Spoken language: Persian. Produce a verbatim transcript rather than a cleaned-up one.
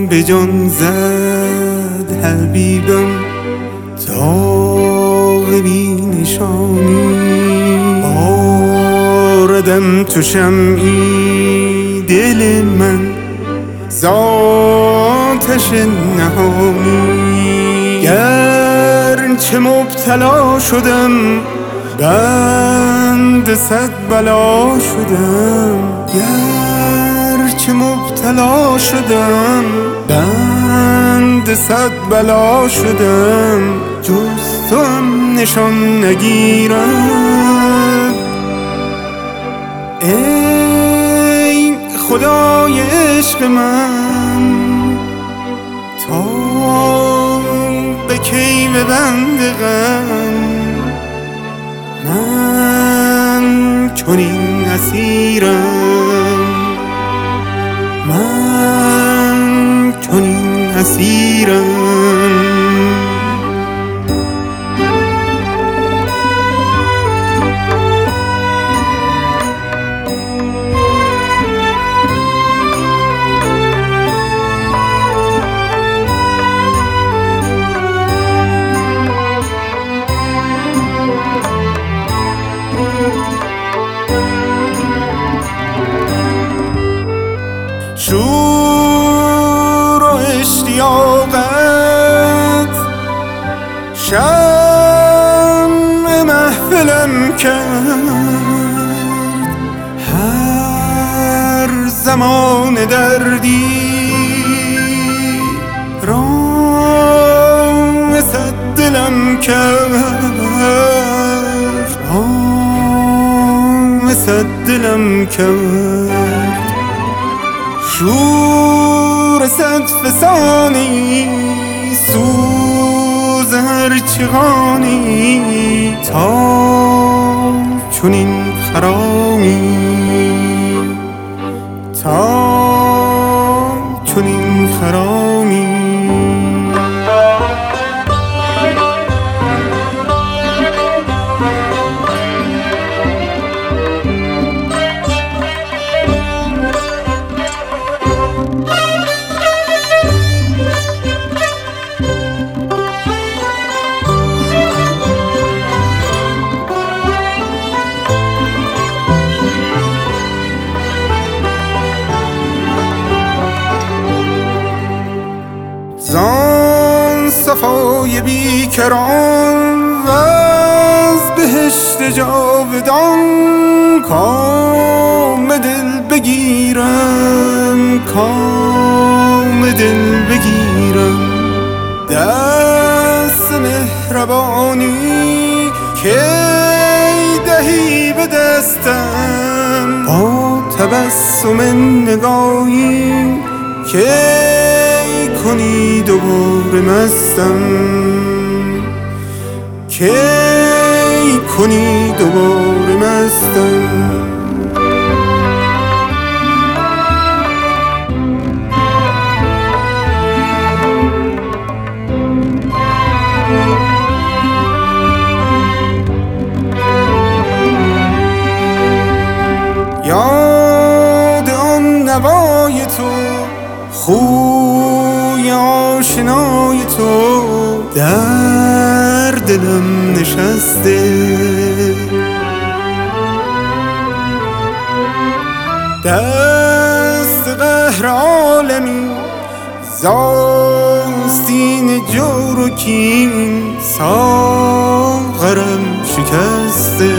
به جان زد حبیبم تا بی نشانی، باردم تو شمعی دل من ذاتش نهانی. گرچه مبتلا شدم بند صد بلا شدم، گرچه مبتلا شدم بند صد بلا شدم، جز تو هم نشان نگیرم. ای خدای عشق من تا به کی ببند غم، من چنین اسیرم، من چنین اسیرم. شور و اشتیاقت شمع محفلم کرد، هر زمان دردی رام صد دلم کرد، رام صد دلم کرد. شور صد فسانی سوز هر چغانی، تا چنین خرامی، تا چنین خرامی. زان صفای بیکران و از بهشت جاودان، کام دل بگیرم، کام دل بگیرم. دست مهربانی که دهی به دستم، با تبسم نگاهی که کنی دوباره مستم، کی کنی دوباره مستم. یاد آن نوای تو، خوی آشنای تو در دلم نشسته، دست قهر عالمی زاستین جور و کین، ساغرم شکسته،